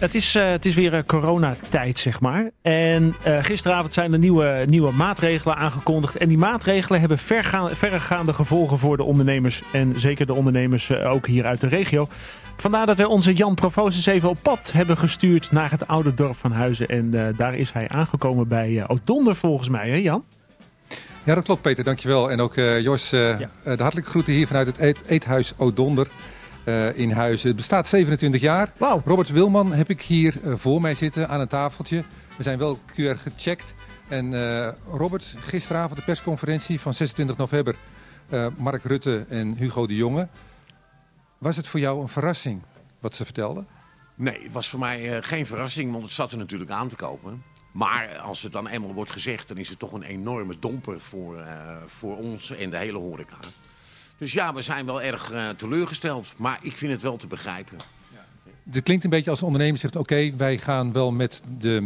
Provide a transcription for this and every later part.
Het is weer coronatijd, zeg maar. En gisteravond zijn er nieuwe maatregelen aangekondigd. En die maatregelen hebben verregaande gevolgen voor de ondernemers. En zeker de ondernemers ook hier uit de regio. Vandaar dat we onze Jan Provoost eens even op pad hebben gestuurd naar het oude dorp van Huizen. En daar is hij aangekomen bij Odonder volgens mij, hè Jan? Ja, dat klopt Peter, dankjewel. En ook Jos, de hartelijke groeten hier vanuit het eethuis Odonder. In Huizen. Het bestaat 27 jaar. Wow. Robert Wilman heb ik hier voor mij zitten aan een tafeltje. We zijn wel keurig gecheckt. En Robert, gisteravond de persconferentie van 26 november. Mark Rutte en Hugo de Jonge. Was het voor jou een verrassing wat ze vertelden? Nee, het was voor mij geen verrassing, want het zat er natuurlijk aan te kopen. Maar als het dan eenmaal wordt gezegd, dan is het toch een enorme domper voor ons en de hele horeca. Dus ja, we zijn wel erg teleurgesteld, maar ik vind het wel te begrijpen. Het klinkt een beetje als de ondernemer zegt, oké, wij gaan wel met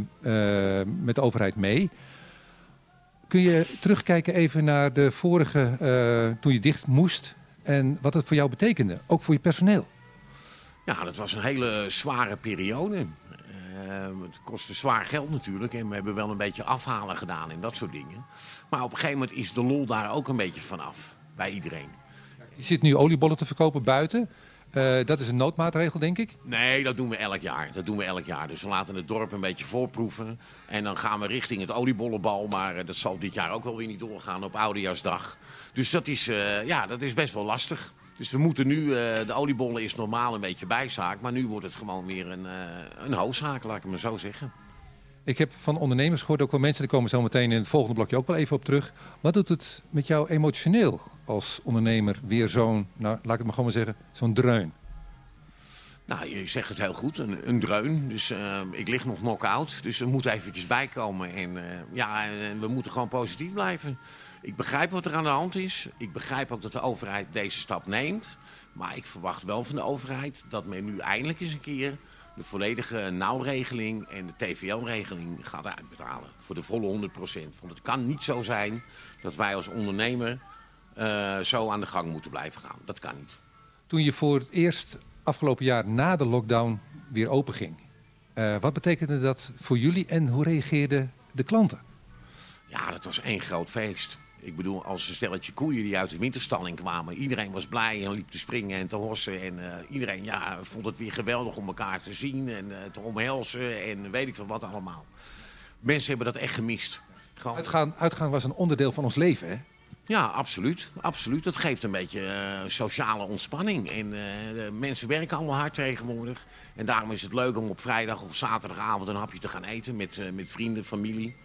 de overheid mee. Kun je terugkijken even naar de vorige, toen je dicht moest en wat het voor jou betekende, ook voor je personeel? Ja, dat was een hele zware periode. Het kostte zwaar geld natuurlijk en we hebben wel een beetje afhalen gedaan en dat soort dingen. Maar op een gegeven moment is de lol daar ook een beetje vanaf, bij iedereen. Je zit nu oliebollen te verkopen buiten. Dat is een noodmaatregel, denk ik? Nee, dat doen we elk jaar. Dus we laten het dorp een beetje voorproeven. En dan gaan we richting het oliebollenbal. Maar dat zal dit jaar ook wel weer niet doorgaan op Oudejaarsdag. Dus dat is best wel lastig. Dus we moeten nu, de oliebollen is normaal een beetje bijzaak. Maar nu wordt het gewoon weer een hoofdzaak, laat ik het maar zo zeggen. Ik heb van ondernemers gehoord, ook wel mensen, daar komen zo meteen in het volgende blokje ook wel even op terug. Wat doet het met jou emotioneel als ondernemer weer zo'n, nou laat ik het maar gewoon maar zeggen, zo'n dreun? Nou, je zegt het heel goed, een dreun. Dus ik lig nog knock-out, dus er moet eventjes bijkomen. En we moeten gewoon positief blijven. Ik begrijp wat er aan de hand is. Ik begrijp ook dat de overheid deze stap neemt. Maar ik verwacht wel van de overheid dat men nu eindelijk eens een keer de volledige nauwregeling en de TVL-regeling gaat uitbetalen. Voor de volle 100%. Want het kan niet zo zijn dat wij als ondernemer zo aan de gang moeten blijven gaan. Dat kan niet. Toen je voor het eerst afgelopen jaar na de lockdown weer open ging. Wat betekende dat voor jullie en hoe reageerden de klanten? Ja, dat was één groot feest. Ik bedoel, als een stelletje koeien die uit de winterstalling kwamen. Iedereen was blij en liep te springen en te hossen. En iedereen vond het weer geweldig om elkaar te zien en te omhelzen en weet ik veel wat allemaal. Mensen hebben dat echt gemist. Gewoon... Uitgaan was een onderdeel van ons leven, hè? Ja, absoluut. Absoluut. Dat geeft een beetje sociale ontspanning. En mensen werken allemaal hard tegenwoordig. En daarom is het leuk om op vrijdag of zaterdagavond een hapje te gaan eten met vrienden, familie.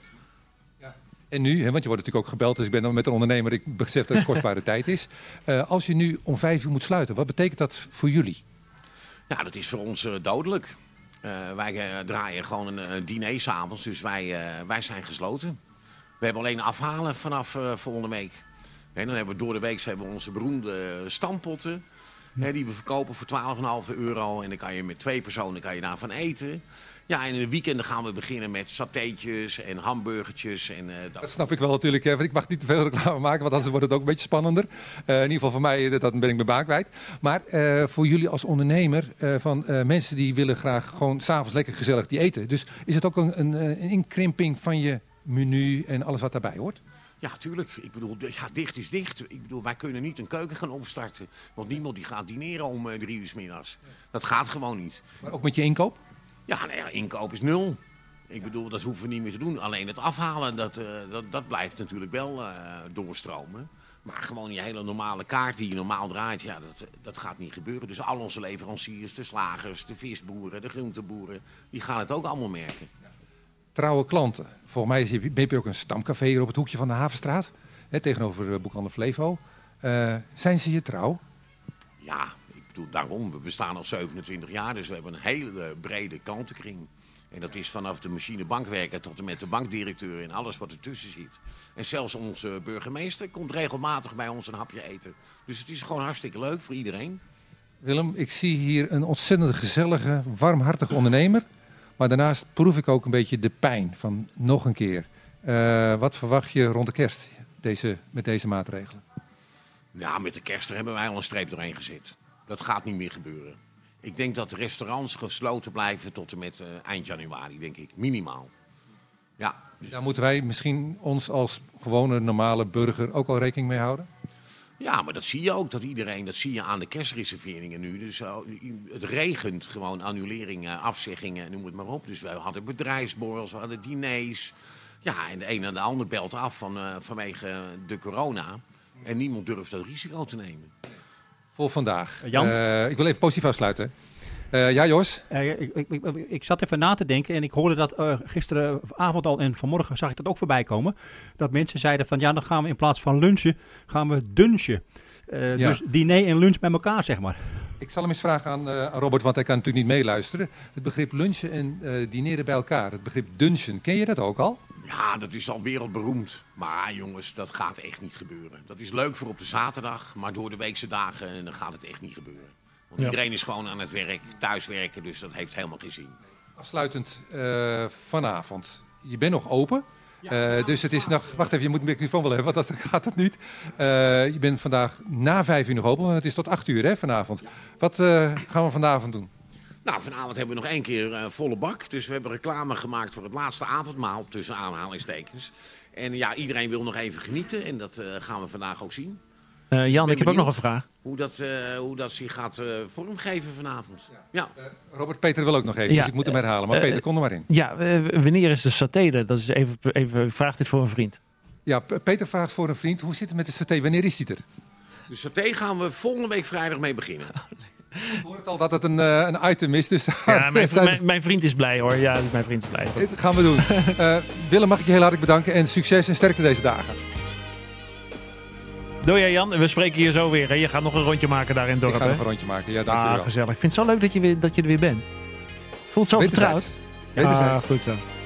En nu, want je wordt natuurlijk ook gebeld, dus ik ben dan met een ondernemer, ik besef dat het kostbare tijd is. Als je nu om 5 uur moet sluiten, wat betekent dat voor jullie? Ja, dat is voor ons dodelijk. Wij draaien gewoon een diner 's avonds, dus wij zijn gesloten. We hebben alleen afhalen vanaf volgende week. En dan hebben we door de week onze beroemde stampotten. Die we verkopen voor €12,5. En dan kan je met 2 personen daarvan eten. Ja, en in de weekenden gaan we beginnen met satéetjes en hamburgertjes. En, dat snap ik wel natuurlijk. Want ik mag niet te veel reclame maken, want anders wordt het ook een beetje spannender. In ieder geval voor mij, dat ben ik mijn baan kwijt. Maar voor jullie als ondernemer, van mensen die willen graag gewoon 's avonds lekker gezellig die eten. Dus is het ook een inkrimping van je menu en alles wat daarbij hoort? Ja, tuurlijk. Ik bedoel, dicht is dicht. Ik bedoel, wij kunnen niet een keuken gaan opstarten. Want niemand die gaat dineren om 3 uur 's middags. Dat gaat gewoon niet. Maar ook met je inkoop? Ja, inkoop is 0. Ik bedoel, dat hoeven we niet meer te doen. Alleen het afhalen, dat blijft natuurlijk wel doorstromen. Maar gewoon je hele normale kaart die je normaal draait, ja, dat gaat niet gebeuren. Dus al onze leveranciers, de slagers, de visboeren, de groenteboeren, die gaan het ook allemaal merken. Trouwe klanten. Volgens mij heb je ook een stamcafé hier op het hoekje van de Havenstraat. Tegenover Boekhandel Flevo. Zijn ze je trouw? Ja, ik bedoel, daarom. We bestaan al 27 jaar, dus we hebben een hele brede klantenkring. En dat is vanaf de machinebankwerker tot en met de bankdirecteur en alles wat ertussen zit. En zelfs onze burgemeester komt regelmatig bij ons een hapje eten. Dus het is gewoon hartstikke leuk voor iedereen. Willem, ik zie hier een ontzettend gezellige, warmhartige ondernemer. Maar daarnaast proef ik ook een beetje de pijn van nog een keer. Wat verwacht je rond de kerst met deze maatregelen? Ja, met de kerst hebben wij al een streep doorheen gezet. Dat gaat niet meer gebeuren. Ik denk dat de restaurants gesloten blijven tot en met eind januari, denk ik. Minimaal. Ja. Daar moeten wij misschien ons als gewone normale burger ook al rekening mee houden? Ja, maar dat zie je ook. Dat zie je aan de kerstreserveringen nu. Dus het regent gewoon annuleringen, afzeggingen, noem het maar op. Dus we hadden bedrijfsborrels, we hadden diners. Ja, en de een en de ander belt af vanwege de corona. En niemand durft dat risico te nemen. Voor vandaag. Jan? Ik wil even positief afsluiten. Ja, Jos? Ik zat even na te denken en ik hoorde dat gisteravond al en vanmorgen zag ik dat ook voorbij komen. Dat mensen zeiden van ja, dan gaan we in plaats van lunchen, gaan we dunchen. Dus diner en lunch bij elkaar, zeg maar. Ik zal hem eens vragen aan Robert, want hij kan natuurlijk niet meeluisteren. Het begrip lunchen en dineren bij elkaar, het begrip dunchen, ken je dat ook al? Ja, dat is al wereldberoemd. Maar jongens, dat gaat echt niet gebeuren. Dat is leuk voor op de zaterdag, maar door de weekse dagen dan gaat het echt niet gebeuren. Want iedereen is gewoon aan het werk, thuiswerken, dus dat heeft helemaal geen zin. Afsluitend vanavond. Je bent nog open. Dus het is nog... Wacht even, je moet een microfoon wel hebben, want dan gaat dat niet. Je bent vandaag na 5 uur nog open, want het is tot 8 uur hè, vanavond. Wat gaan we vanavond doen? Nou, vanavond hebben we nog 1 keer volle bak. Dus we hebben reclame gemaakt voor het laatste avondmaal, tussen aanhalingstekens. En ja, iedereen wil nog even genieten en dat gaan we vandaag ook zien. Jan, ik heb ook nog een vraag. Hoe dat zich gaat vormgeven vanavond. Ja. Robert, Peter wil ook nog even, dus ik moet hem herhalen. Maar Peter, kom er maar in. Ja, wanneer is de saté? Dat is even vraagt dit voor een vriend. Ja, Peter vraagt voor een vriend. Hoe zit het met de saté? Wanneer is die er? De saté gaan we volgende week vrijdag mee beginnen. Ik hoor het al dat het een item is. Dus ja, mijn vriend is blij hoor. Ja, mijn vriend is blij. Dat gaan we doen. Willem, mag ik je heel hartelijk bedanken. En succes en sterkte deze dagen. Doe jij Jan, we spreken hier zo weer. Hè? Je gaat nog een rondje maken daar in het dorp. Ik ga nog een rondje maken, ja dankjewel. Gezellig. Ik vind het zo leuk dat je er weer bent. Voelt zo vertrouwd. Wederzijds. Goed zo.